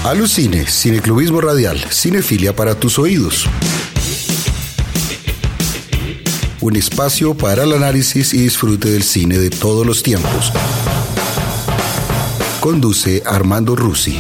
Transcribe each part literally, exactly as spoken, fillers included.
Alucine, cineclubismo radial, cinefilia para tus oídos. Un espacio para el análisis y disfrute del cine de todos los tiempos. Conduce Armando Rusi.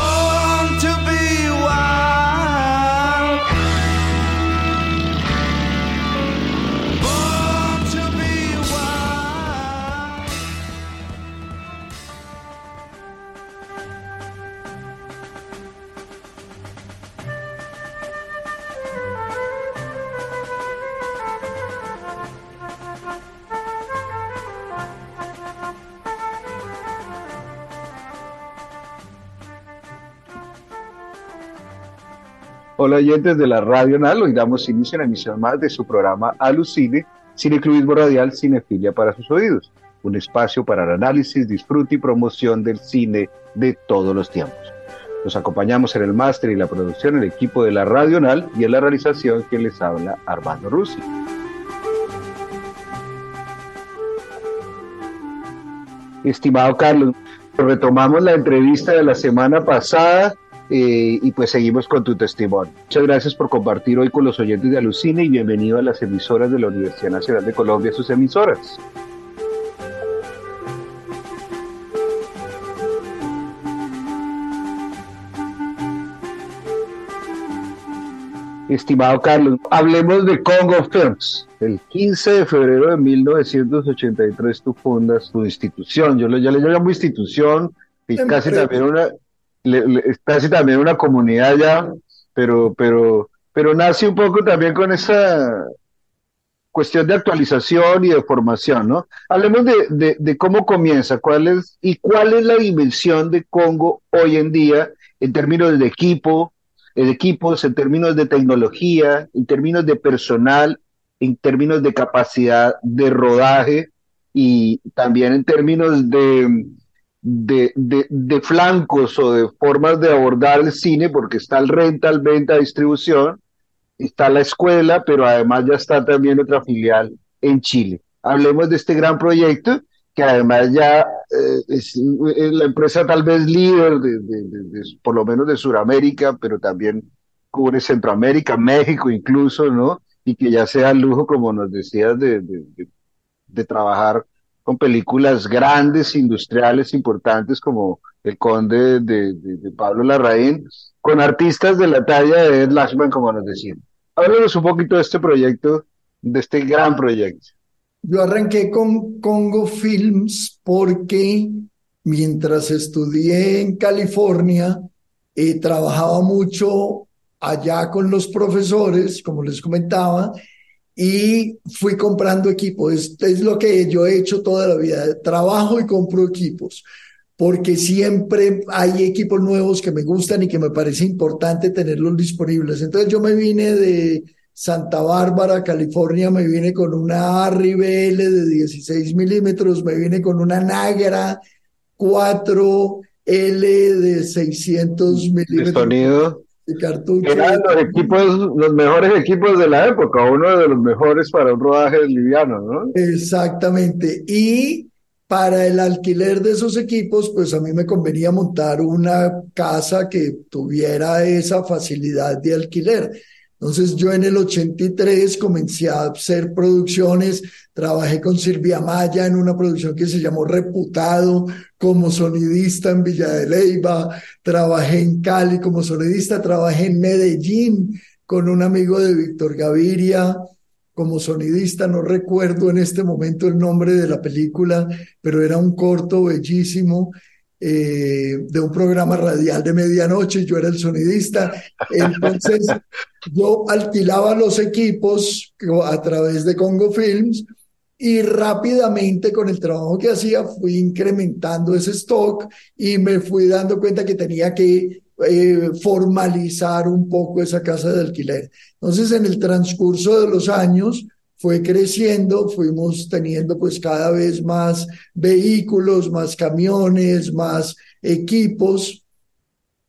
Hola oyentes de la Radio Nal, hoy damos inicio a una emisión más de su programa Alucine, cineclubismo radial, cinefilia para sus oídos, un espacio para el análisis, disfrute y promoción del cine de todos los tiempos. Nos acompañamos en el máster y la producción el equipo de la Radio Nal y en la realización quien les habla, Armando Rusi. Estimado Carlos, retomamos la entrevista de la semana pasada. Eh, y pues seguimos con tu testimonio. Muchas gracias por compartir hoy con los oyentes de Alucine y bienvenido a las emisoras de la Universidad Nacional de Colombia, sus emisoras. Estimado Carlos, hablemos de Congo Films. El quince de febrero de mil novecientos ochenta y tres tú fundas tu institución. Yo le, yo le llamo institución y casi también una... Le, le, casi también una comunidad ya, pero, pero, pero nace un poco también con esa cuestión de actualización y de formación, ¿no? Hablemos de, de, de cómo comienza, cuál es y cuál es la dimensión de Congo hoy en día en términos de equipo, de equipos, en términos de tecnología, en términos de personal, en términos de capacidad de rodaje y también en términos de De, de, de flancos o de formas de abordar el cine, porque está el rental, venta, distribución, está la escuela, pero además ya está también otra filial en Chile. Hablemos de este gran proyecto, que además ya eh, es, es la empresa tal vez líder, de, de, de, de, por lo menos de Sudamérica, pero también cubre Centroamérica, México incluso, ¿no? Y que ya sea el lujo, como nos decías, de, de, de, de trabajar con películas grandes, industriales, importantes como El Conde de, de, de Pablo Larraín, con artistas de la talla de Ed Lachman, como nos decían. Háblanos un poquito de este proyecto, de este gran proyecto. Yo arranqué con Congo Films porque mientras estudié en California, eh, trabajaba mucho allá con los profesores, como les comentaba, y fui comprando equipos. Es, es lo que yo he hecho toda la vida. Trabajo y compro equipos, porque siempre hay equipos nuevos que me gustan y que me parece importante tenerlos disponibles. Entonces yo me vine de Santa Bárbara, California, me vine con una Arri B L de dieciséis milímetros, me vine con una Nagra cuatro L de seiscientos milímetros. De sonido. Cartucho. Eran los equipos, los mejores equipos de la época, uno de los mejores para un rodaje liviano, ¿no? Exactamente. Y para el alquiler de esos equipos, pues a mí me convenía montar una casa que tuviera esa facilidad de alquiler. Entonces yo en el ochenta y tres comencé a hacer producciones, trabajé con Silvia Maya en una producción que se llamó Reputado como sonidista en Villa de Leyva, trabajé en Cali como sonidista, trabajé en Medellín con un amigo de Víctor Gaviria como sonidista, no recuerdo en este momento el nombre de la película, pero era un corto bellísimo. Eh, de un programa radial de medianoche, yo era el sonidista, entonces yo alquilaba los equipos a través de Congo Films y rápidamente con el trabajo que hacía fui incrementando ese stock y me fui dando cuenta que tenía que eh, formalizar un poco esa casa de alquiler. Entonces en el transcurso de los años fue creciendo, fuimos teniendo pues cada vez más vehículos, más camiones, más equipos,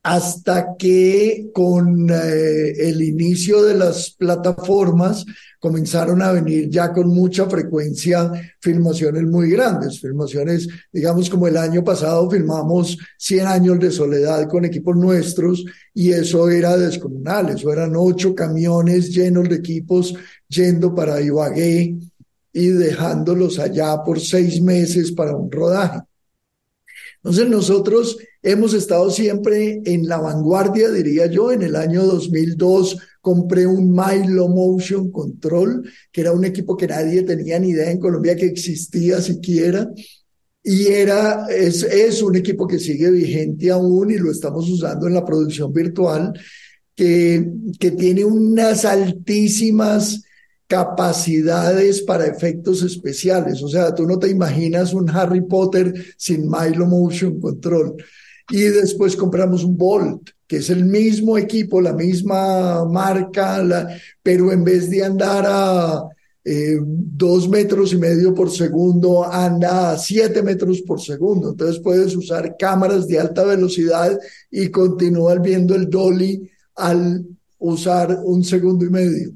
hasta que con eh, el inicio de las plataformas comenzaron a venir ya con mucha frecuencia filmaciones muy grandes, filmaciones, digamos como el año pasado filmamos cien años de soledad con equipos nuestros y eso era descomunal, eso eran ocho camiones llenos de equipos yendo para Ibagué y dejándolos allá por seis meses para un rodaje. Entonces nosotros hemos estado siempre en la vanguardia, diría yo. En el año dos mil dos compré un Milo Motion Control, que era un equipo que nadie tenía ni idea en Colombia que existía siquiera. Y era, es, es un equipo que sigue vigente aún y lo estamos usando en la producción virtual, que, que tiene unas altísimas capacidades para efectos especiales. O sea, tú no te imaginas un Harry Potter sin Milo Motion Control. Y después compramos un Bolt, que es el mismo equipo, la misma marca, la, pero en vez de andar a eh, dos metros y medio por segundo, anda a siete metros por segundo. Entonces puedes usar cámaras de alta velocidad y continuar viendo el dolly al usar un segundo y medio.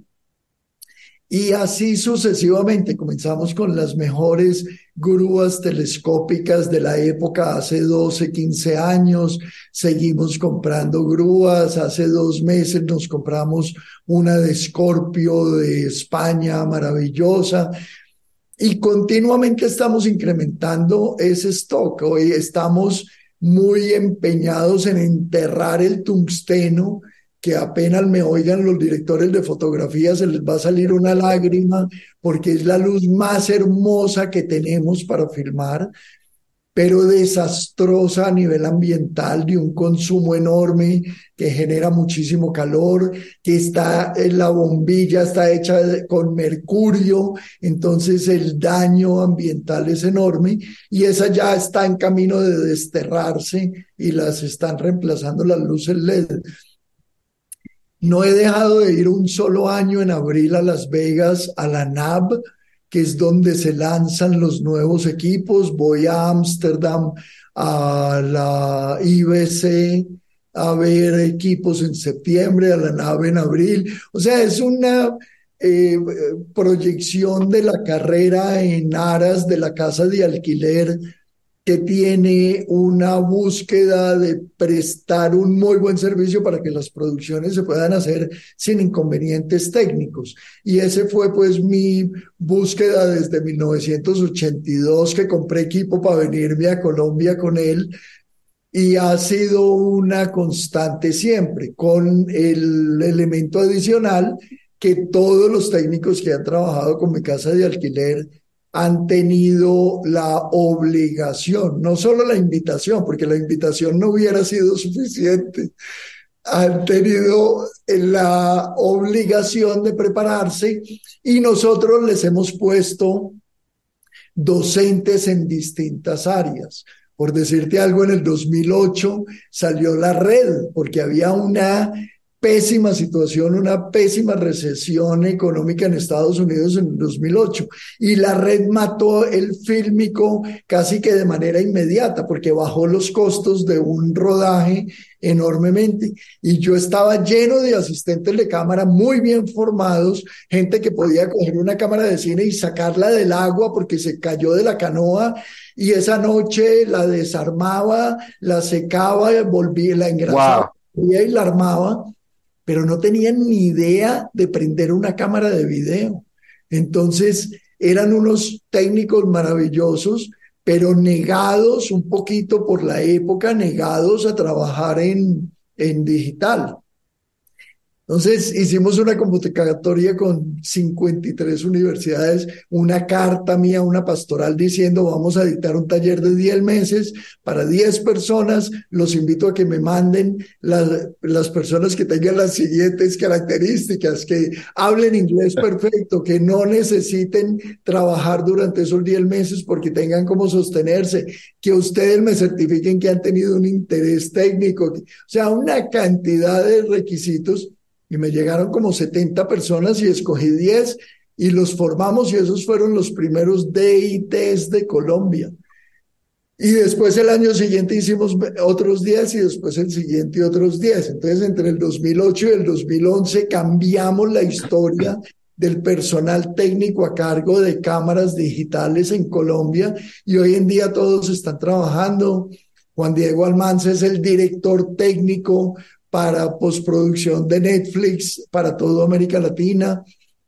Y así sucesivamente, comenzamos con las mejores grúas telescópicas de la época hace doce, quince años, seguimos comprando grúas, hace dos meses nos compramos una de Scorpio de España, maravillosa, y continuamente estamos incrementando ese stock. Hoy estamos muy empeñados en enterrar el tungsteno, que apenas me oigan los directores de fotografía se les va a salir una lágrima porque es la luz más hermosa que tenemos para filmar, pero desastrosa a nivel ambiental, de un consumo enorme que genera muchísimo calor, que está en la bombilla, está hecha con mercurio, entonces el daño ambiental es enorme y esa ya está en camino de desterrarse y las están reemplazando las luces L E D. No he dejado de ir un solo año en abril a Las Vegas, a la N A B, que es donde se lanzan los nuevos equipos. Voy a Ámsterdam, a la I B C, a ver equipos en septiembre, a la N A B en abril. O sea, es una eh, proyección de la carrera en aras de la casa de alquiler que tiene una búsqueda de prestar un muy buen servicio para que las producciones se puedan hacer sin inconvenientes técnicos. Y ese fue pues mi búsqueda desde mil novecientos ochenta y dos, que compré equipo para venirme a Colombia con él, y ha sido una constante siempre, con el elemento adicional que todos los técnicos que han trabajado con mi casa de alquiler han tenido la obligación, no solo la invitación, porque la invitación no hubiera sido suficiente, han tenido la obligación de prepararse y nosotros les hemos puesto docentes en distintas áreas. Por decirte algo, en el dos mil ocho salió la red, porque había una pésima situación, una pésima recesión económica en Estados Unidos en el dos mil ocho. Y la red mató el fílmico casi que de manera inmediata, porque bajó los costos de un rodaje enormemente. Y yo estaba lleno de asistentes de cámara muy bien formados, gente que podía coger una cámara de cine y sacarla del agua porque se cayó de la canoa, y esa noche la desarmaba, la secaba, volvía, la engrasaba, wow, y la armaba. Pero no tenían ni idea de prender una cámara de video. Entonces eran unos técnicos maravillosos, pero negados un poquito por la época, negados a trabajar en, en digital. Entonces hicimos una convocatoria con cincuenta y tres universidades, una carta mía, una pastoral diciendo vamos a dictar un taller de diez meses para diez personas, los invito a que me manden las, las personas que tengan las siguientes características, que hablen inglés perfecto, que no necesiten trabajar durante esos diez meses porque tengan cómo sostenerse, que ustedes me certifiquen que han tenido un interés técnico, o sea, una cantidad de requisitos. Y me llegaron como setenta personas y escogí diez y los formamos, y esos fueron los primeros D I Ts de Colombia. Y después el año siguiente hicimos otros diez y después el siguiente otros diez. Entonces, entre el dos mil ocho y el dos mil once cambiamos la historia del personal técnico a cargo de cámaras digitales en Colombia y hoy en día todos están trabajando. Juan Diego Almanza es el director técnico para postproducción de Netflix para toda América Latina.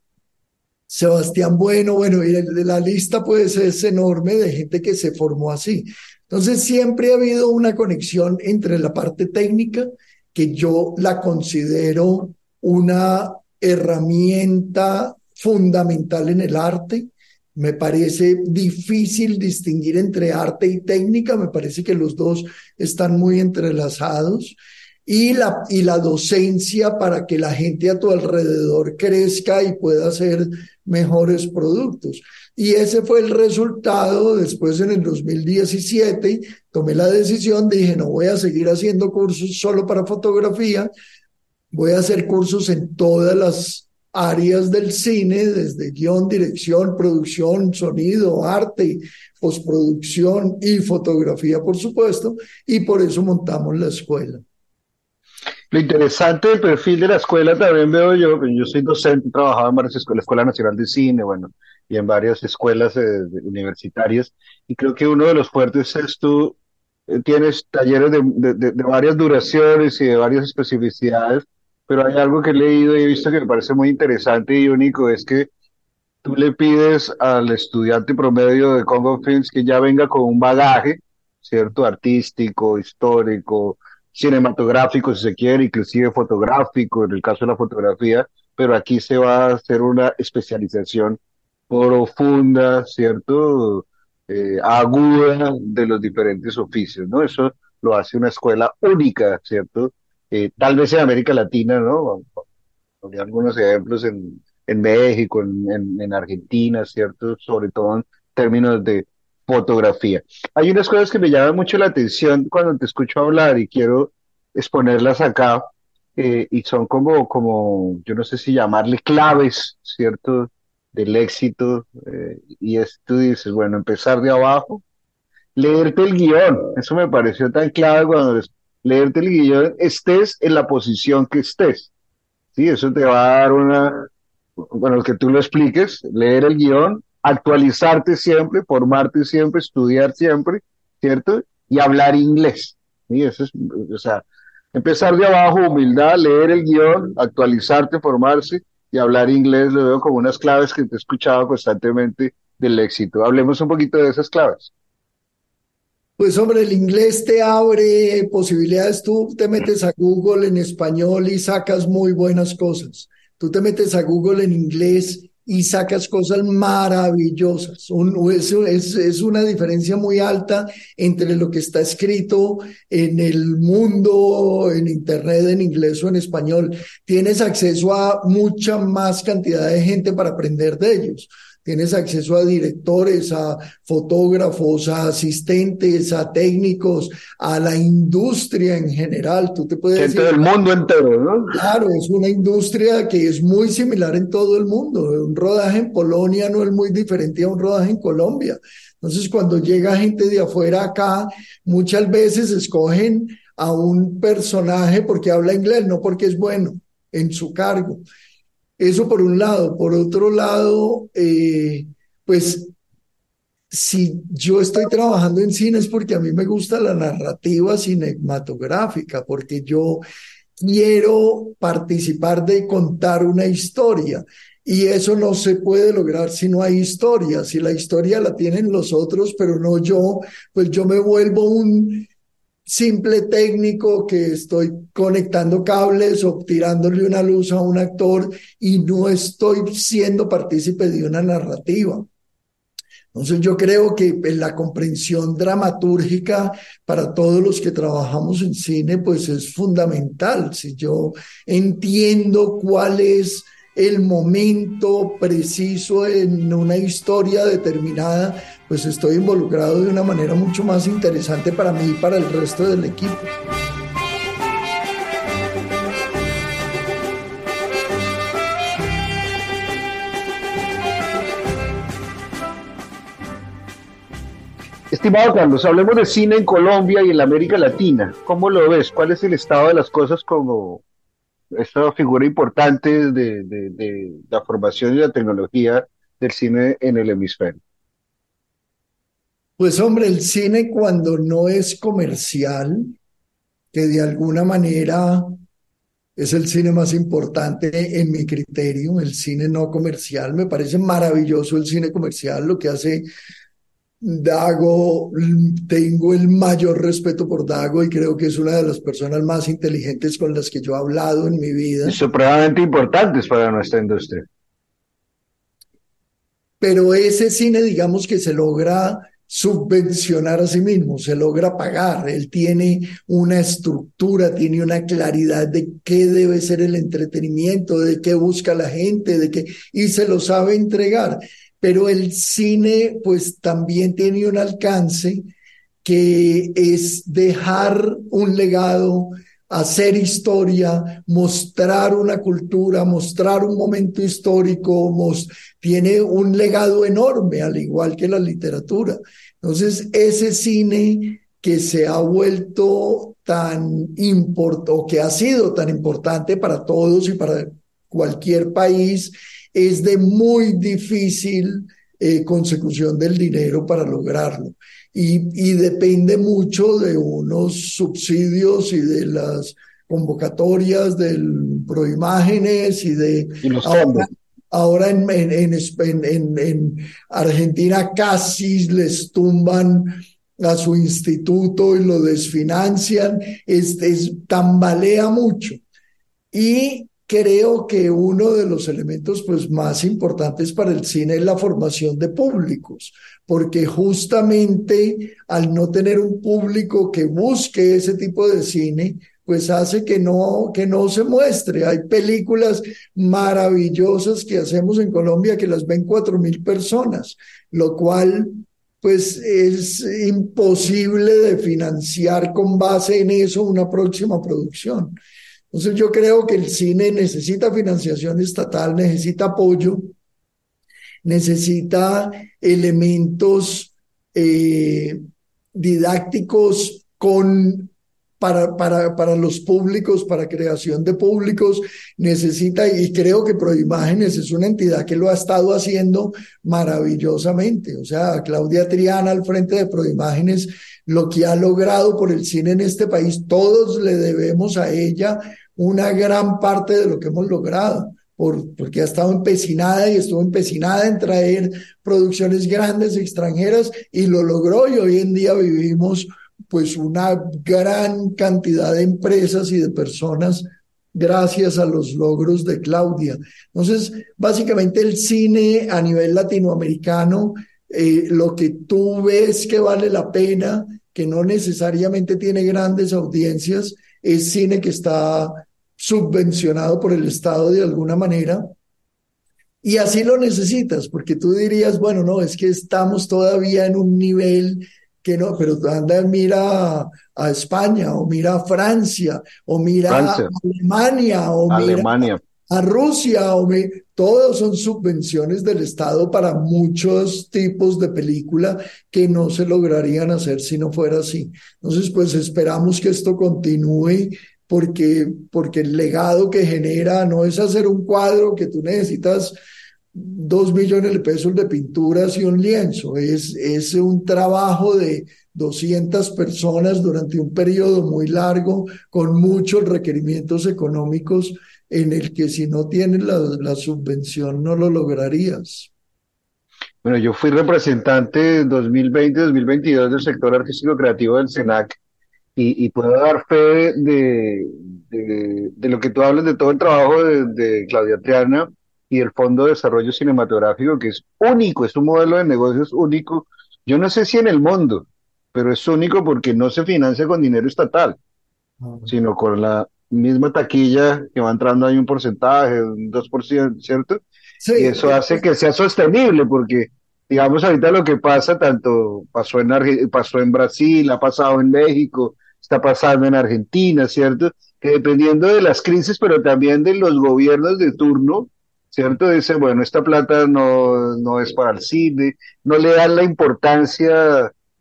Sebastián Bueno, bueno, y la lista pues es enorme de gente que se formó así. Entonces siempre ha habido una conexión entre la parte técnica, que yo la considero una herramienta fundamental en el arte. Me parece difícil distinguir entre arte y técnica, me parece que los dos están muy entrelazados. Y la, y la docencia para que la gente a tu alrededor crezca y pueda hacer mejores productos. Y ese fue el resultado. Después, en el dos mil diecisiete, tomé la decisión, dije, no voy a seguir haciendo cursos solo para fotografía, voy a hacer cursos en todas las áreas del cine, desde guión, dirección, producción, sonido, arte, postproducción y fotografía, por supuesto, y por eso montamos la escuela. Lo interesante del perfil de la escuela también veo yo, que yo soy docente, he trabajado en varias escuelas, Escuela Nacional de Cine, bueno, y en varias escuelas eh, universitarias, y creo que uno de los fuertes es tú eh, tienes talleres de, de, de, de varias duraciones y de varias especificidades, pero hay algo que he leído y he visto que me parece muy interesante y único, es que tú le pides al estudiante promedio de Congo Films que ya venga con un bagaje, ¿cierto? Artístico, histórico, cinematográfico, si se quiere, inclusive fotográfico, en el caso de la fotografía, pero aquí se va a hacer una especialización profunda, ¿cierto? Eh, aguda de los diferentes oficios, ¿no? Eso lo hace una escuela única, ¿cierto? Eh, tal vez en América Latina, ¿no? Hay algunos ejemplos en, en México, en, en, en Argentina, ¿cierto? Sobre todo en términos de fotografía. Hay unas cosas que me llaman mucho la atención cuando te escucho hablar y quiero exponerlas acá, eh, y son como, como, yo no sé si llamarle claves, ¿cierto? Del éxito, eh, y es, tú dices, bueno, empezar de abajo, leerte el guión, eso me pareció tan clave cuando es, leerte el guión, estés en la posición que estés. Sí, eso te va a dar una, bueno, que tú lo expliques, leer el guión, actualizarte siempre, formarte siempre, estudiar siempre, ¿cierto? Y hablar inglés. Sí, eso es, o sea, empezar de abajo, humildad, leer el guión, actualizarte, formarse y hablar inglés, lo veo como unas claves que te he escuchado constantemente del éxito. Hablemos un poquito de esas claves. Pues hombre, el inglés te abre posibilidades. Tú te metes a Google en español y sacas muy buenas cosas. Tú te metes a Google en inglés y sacas cosas maravillosas. Un, es, es, es una diferencia muy alta entre lo que está escrito en el mundo, en internet, en inglés o en español. Tienes acceso a mucha más cantidad de gente para aprender de ellos. Tienes acceso a directores, a fotógrafos, a asistentes, a técnicos, a la industria en general. Tú te puedes Gente decir, del mundo entero, ¿no? claro, es una industria que es muy similar en todo el mundo. Un rodaje en Polonia no es muy diferente a un rodaje en Colombia. Entonces, cuando llega gente de afuera acá, muchas veces escogen a un personaje porque habla inglés, no porque es bueno en su cargo. Eso por un lado. Por otro lado, eh, pues si yo estoy trabajando en cine es porque a mí me gusta la narrativa cinematográfica, porque yo quiero participar de contar una historia. Y eso no se puede lograr si no hay historia. Si la historia la tienen los otros, pero no yo, pues yo me vuelvo un simple técnico que estoy conectando cables o tirándole una luz a un actor y no estoy siendo partícipe de una narrativa. Entonces yo creo que en la comprensión dramatúrgica para todos los que trabajamos en cine pues es fundamental. Si yo entiendo cuál es el momento preciso en una historia determinada, pues estoy involucrado de una manera mucho más interesante para mí y para el resto del equipo. Estimado Carlos, hablemos de cine en Colombia y en la América Latina. ¿Cómo lo ves? ¿Cuál es el estado de las cosas como esta figura importante de, de, de la formación y la tecnología del cine en el hemisferio? Pues hombre, el cine cuando no es comercial, que de alguna manera es el cine más importante en mi criterio, el cine no comercial, me parece maravilloso el cine comercial, lo que hace Dago, tengo el mayor respeto por Dago y creo que es una de las personas más inteligentes con las que yo he hablado en mi Y vida. supremamente importantes para nuestra industria. Pero ese cine, digamos que se logra subvencionar a sí mismo, se logra pagar. Él tiene una estructura, tiene una claridad de qué debe ser el entretenimiento, de qué busca la gente, de qué, y se lo sabe entregar. Pero el cine, pues también tiene un alcance que es dejar un legado, hacer historia, mostrar una cultura, mostrar un momento histórico, most tiene un legado enorme, al igual que la literatura. Entonces, ese cine que se ha vuelto tan importante, o que ha sido tan importante para todos y para cualquier país, es de muy difícil eh, consecución del dinero para lograrlo. Y, y depende mucho de unos subsidios y de las convocatorias del Proimágenes y de Y los ahora, fondos. ahora en, en, en, en, en Argentina casi les tumban a su instituto y lo desfinancian, es, es, tambalea mucho. Y creo que uno de los elementos pues, más importantes para el cine es la formación de públicos, porque justamente al no tener un público que busque ese tipo de cine, pues hace que no, que no se muestre. Hay películas maravillosas que hacemos en Colombia que las ven cuatro mil personas, lo cual pues es imposible de financiar con base en eso una próxima producción. Entonces yo creo que el cine necesita financiación estatal, necesita apoyo, necesita elementos eh, didácticos con, para, para, para los públicos, para creación de públicos, necesita, y creo que Proimágenes es una entidad que lo ha estado haciendo maravillosamente. O sea, Claudia Triana al frente de Proimágenes, lo que ha logrado por el cine en este país, todos le debemos a ella una gran parte de lo que hemos logrado, por, porque ha estado empecinada y estuvo empecinada en traer producciones grandes extranjeras y lo logró, y hoy en día vivimos pues una gran cantidad de empresas y de personas gracias a los logros de Claudia. Entonces, básicamente el cine a nivel latinoamericano, eh, lo que tú ves que vale la pena, que no necesariamente tiene grandes audiencias, es cine que está subvencionado por el Estado de alguna manera, y así lo necesitas, porque tú dirías, bueno, no, es que estamos todavía en un nivel que no, pero anda, mira a, a España, o mira a Francia, o mira a Francia, Alemania, o mira Alemania. a Rusia, o me, todos son subvenciones del Estado para muchos tipos de película que no se lograrían hacer si no fuera así. Entonces, pues esperamos que esto continúe, porque, porque el legado que genera no es hacer un cuadro que tú necesitas dos millones de pesos de pinturas y un lienzo, es, es un trabajo de doscientas personas durante un periodo muy largo, con muchos requerimientos económicos, en el que si no tienes la, la subvención no lo lograrías. Bueno, yo fui representante en dos mil veinte dos mil veintidós del sector artístico creativo del SENAC y, y puedo dar fe de, de, de lo que tú hablas, de todo el trabajo de, de Claudia Triana y el Fondo de Desarrollo Cinematográfico, que es único, es un modelo de negocios único. Yo no sé si en el mundo, pero es único porque no se financia con dinero estatal, sino con la misma taquilla que va entrando ahí un porcentaje, un dos por ciento, ¿cierto? Y Sí, eso hace que sea sostenible, porque digamos ahorita lo que pasa, tanto pasó en, Arge- pasó en Brasil, ha pasado en México, está pasando en Argentina, ¿cierto? Que dependiendo de las crisis, pero también de los gobiernos de turno, ¿cierto? Dice, bueno, esta plata no, no es para el cine, no le dan la importancia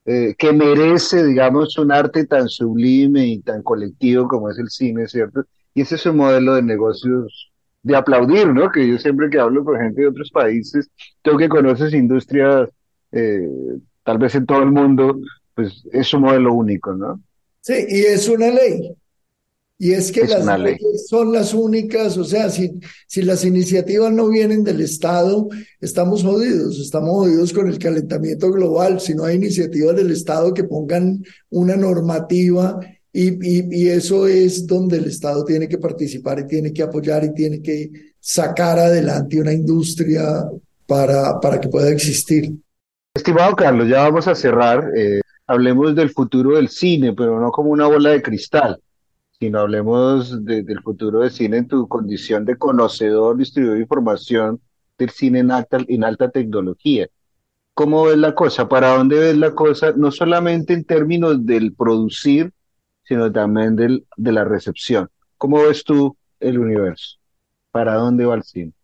eh, que merece, digamos, un arte tan sublime y tan colectivo como es el cine, ¿cierto? Y ese es un modelo de negocios de aplaudir, ¿no? Que yo siempre que hablo con gente de otros países, tú que conoces industrias, eh, tal vez en todo el mundo, pues es un modelo único, ¿no? Sí, y es una ley. Y es que Es las una ley. leyes son las únicas, o sea, si, si las iniciativas no vienen del Estado, estamos jodidos, estamos jodidos con el calentamiento global. Si no hay iniciativas del Estado que pongan una normativa y, y, y eso es donde el Estado tiene que participar y tiene que apoyar y tiene que sacar adelante una industria para, para que pueda existir. Estimado Carlos, ya vamos a cerrar. Eh, hablemos del futuro del cine, pero no como una bola de cristal, sino hablemos de- del futuro del cine en tu condición de conocedor, distribuidor de información del cine en alta, en alta tecnología. ¿Cómo ves la cosa? ¿Para dónde ves la cosa? No solamente en términos del producir, sino también del, de la recepción. ¿Cómo ves tú el universo? ¿Para dónde va el cine?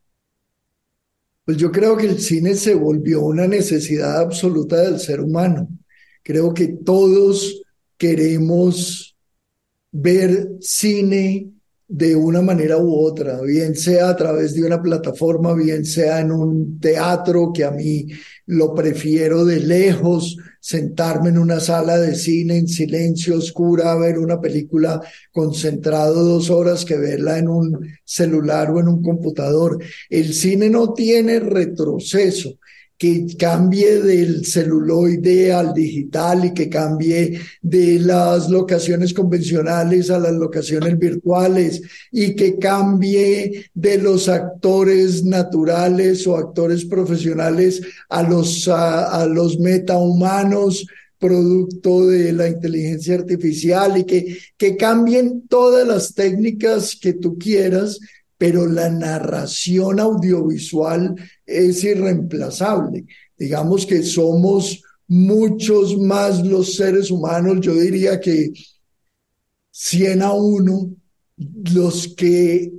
Pues yo creo que el cine se volvió una necesidad absoluta del ser humano. Creo que todos queremos ver cine de una manera u otra, bien sea a través de una plataforma, bien sea en un teatro, que a mí lo prefiero de lejos, sentarme en una sala de cine en silencio, oscura, ver una película concentrado dos horas que verla en un celular o en un computador. El cine no tiene retroceso, que cambie del celuloide al digital y que cambie de las locaciones convencionales a las locaciones virtuales y que cambie de los actores naturales o actores profesionales a los, a, a los metahumanos producto de la inteligencia artificial y que, que cambien todas las técnicas que tú quieras, pero la narración audiovisual es irreemplazable. Digamos que somos muchos más los seres humanos, yo diría que cien a uno, los que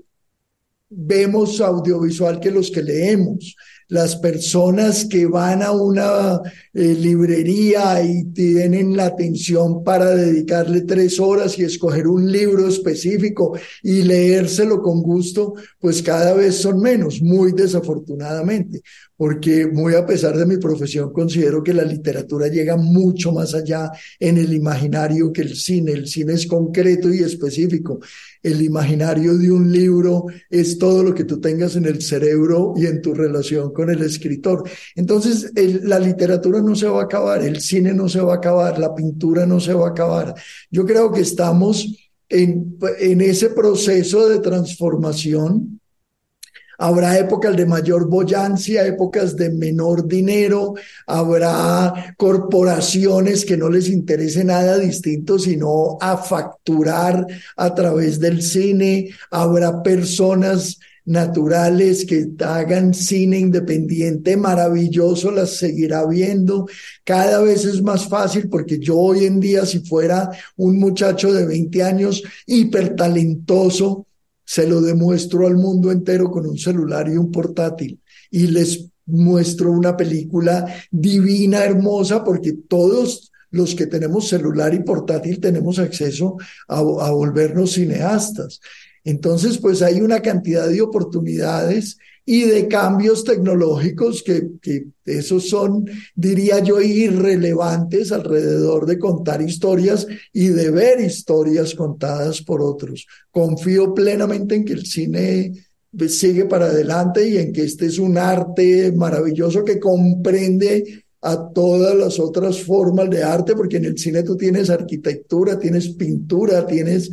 vemos audiovisual que los que leemos. Las personas que van a una eh, librería y tienen la atención para dedicarle tres horas y escoger un libro específico y leérselo con gusto, pues cada vez son menos, muy desafortunadamente, porque muy a pesar de mi profesión considero que la literatura llega mucho más allá en el imaginario que el cine. El cine es concreto y específico. El imaginario de un libro es todo lo que tú tengas en el cerebro y en tu relación con el escritor. Entonces, el, la literatura no se va a acabar, el cine no se va a acabar, la pintura no se va a acabar. Yo creo que estamos en, en ese proceso de transformación. Habrá épocas de mayor boyancia, épocas de menor dinero, habrá corporaciones que no les interese nada distinto sino a facturar a través del cine, habrá personas naturales que hagan cine independiente maravilloso, las seguirá viendo. Cada vez es más fácil porque yo hoy en día, si fuera un muchacho de veinte años hipertalentoso, se lo demuestro al mundo entero con un celular y un portátil y les muestro una película divina, hermosa, porque todos los que tenemos celular y portátil tenemos acceso a, a volvernos cineastas. Entonces, pues hay una cantidad de oportunidades y de cambios tecnológicos que, que esos son, diría yo, irrelevantes alrededor de contar historias y de ver historias contadas por otros. Confío plenamente en que el cine sigue para adelante y en que este es un arte maravilloso que comprende a todas las otras formas de arte, porque en el cine tú tienes arquitectura, tienes pintura, tienes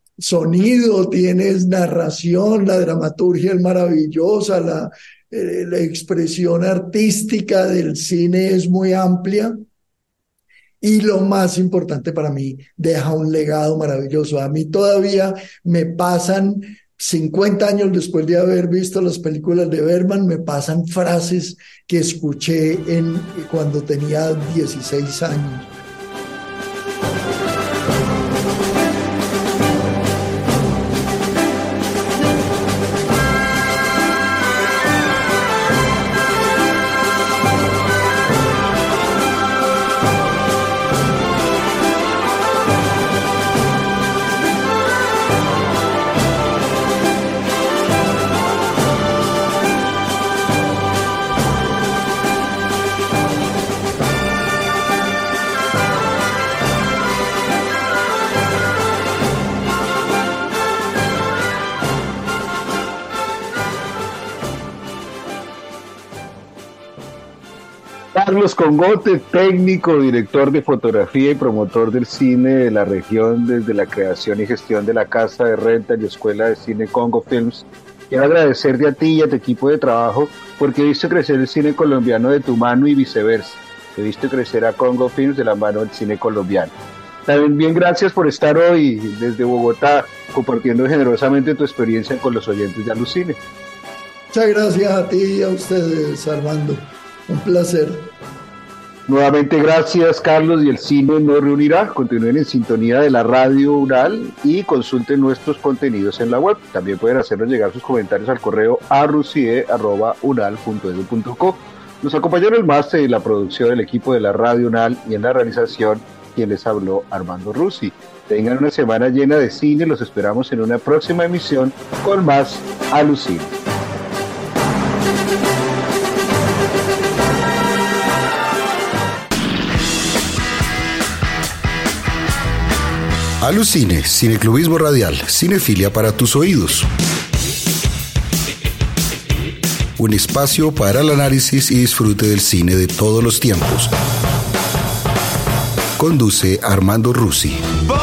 sonido, tienes narración, la dramaturgia es maravillosa, la, eh, la expresión artística del cine es muy amplia y lo más importante para mí, deja un legado maravilloso. A mí todavía me pasan cincuenta años después de haber visto las películas de Bergman, me pasan frases que escuché en, cuando tenía dieciséis años. Carlos Congote, técnico, director de fotografía y promotor del cine de la región desde la creación y gestión de la Casa de Renta y Escuela de Cine Congo Films. Quiero agradecerte a ti y a tu equipo de trabajo porque he visto crecer el cine colombiano de tu mano y viceversa. He visto crecer a Congo Films de la mano del cine colombiano. También bien gracias por estar hoy desde Bogotá compartiendo generosamente tu experiencia con los oyentes de Alucine. Muchas gracias a ti y a ustedes, Armando. Un placer. Nuevamente gracias, Carlos, y el cine nos reunirá. Continúen en sintonía de la Radio Unal y consulten nuestros contenidos en la web. También pueden hacernos llegar sus comentarios al correo a rusie arroba unal punto edu punto co. Nos acompañó en el máster y la producción del equipo de la Radio Unal y en la realización quien les habló, Armando Rusi. Tengan una semana llena de cine. Los esperamos en una próxima emisión con más Alucine. Alucine, cineclubismo radial, cinefilia para tus oídos. Un espacio para el análisis y disfrute del cine de todos los tiempos. Conduce Armando Rusi.